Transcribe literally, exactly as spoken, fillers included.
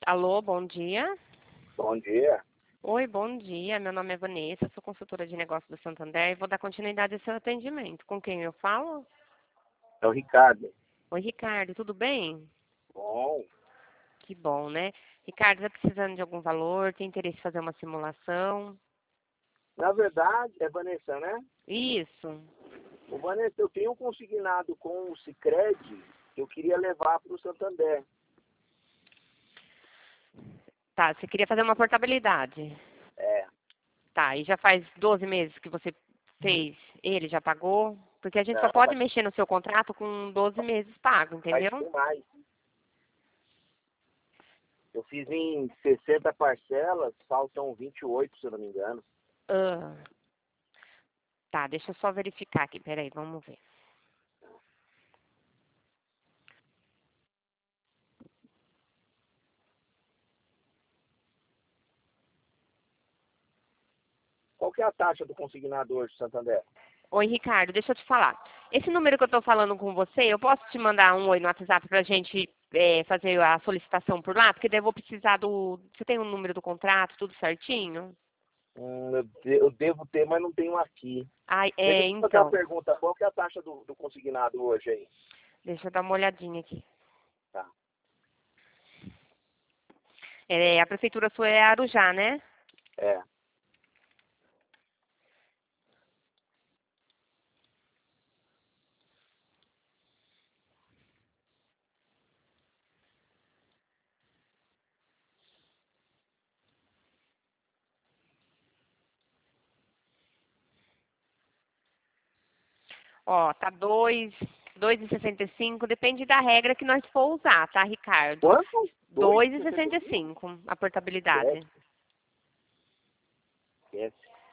Alô, bom dia. Bom dia. Oi, bom dia. Meu nome é Vanessa, sou consultora de negócios do Santander e vou dar continuidade ao seu atendimento. Com quem eu falo? É o Ricardo. Oi, Ricardo, tudo bem? Bom, Que bom, né? Ricardo, está precisando de algum valor? Tem interesse em fazer uma simulação? na verdade, é Vanessa, né? Isso. O Vanessa, eu tenho um consignado com o Sicredi que eu queria levar para o Santander. Tá, você queria fazer uma portabilidade. É, Tá, e já faz doze meses que você fez, ele já pagou? Porque a gente só não, pode vai, mexer no seu contrato com doze meses pago, vai entendeu? ser mais. Eu fiz em sessenta parcelas, faltam vinte e oito, se eu não me engano. Ah, tá, deixa eu só verificar aqui, peraí, vamos ver. Qual que é a taxa do consignador de Santander? Oi, Ricardo, deixa eu te falar. Esse número que eu estou falando com você, eu posso te mandar um oi no WhatsApp para a gente é, fazer a solicitação por lá? Porque daí eu vou precisar do... Você tem o número do contrato, tudo certinho? Hum, eu, de- eu devo ter, mas não tenho aqui. Ai, Deixa é, eu te fazer uma então, pergunta. Qual que é a taxa do, do consignado hoje aí? deixa eu dar uma olhadinha aqui. Tá. É, a prefeitura sua é Arujá, né? É. Ó, tá dois, dois e sessenta e cinco, depende da regra que nós for usar, tá, Ricardo? Quanto? dois Dois e e sessenta sessenta e e cinco? cinco, a portabilidade. Esquece.